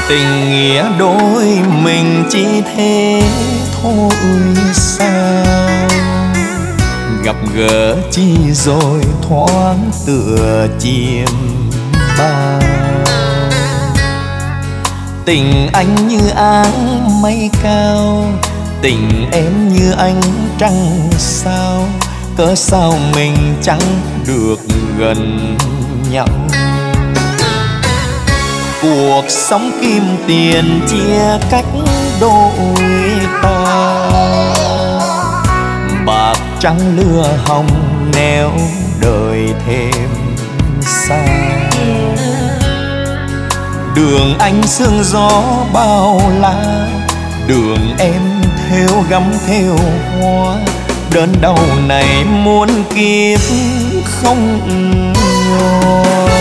Tình nghĩa đôi mình chỉ thế thôi sao, gặp gỡ chi rồi thoáng tựa chim bao. Tình anh như áng mây cao, tình em như ánh trăng sao, cớ sao mình chẳng được gần nhau. Cuộc sống kim tiền chia cách đôi ta, bạc trắng lưa hồng nếu đời thêm xa. Đường anh sương gió bao la, đường em thêu gấm thêu hoa, đớn đau này muôn kiếp không nhỏ.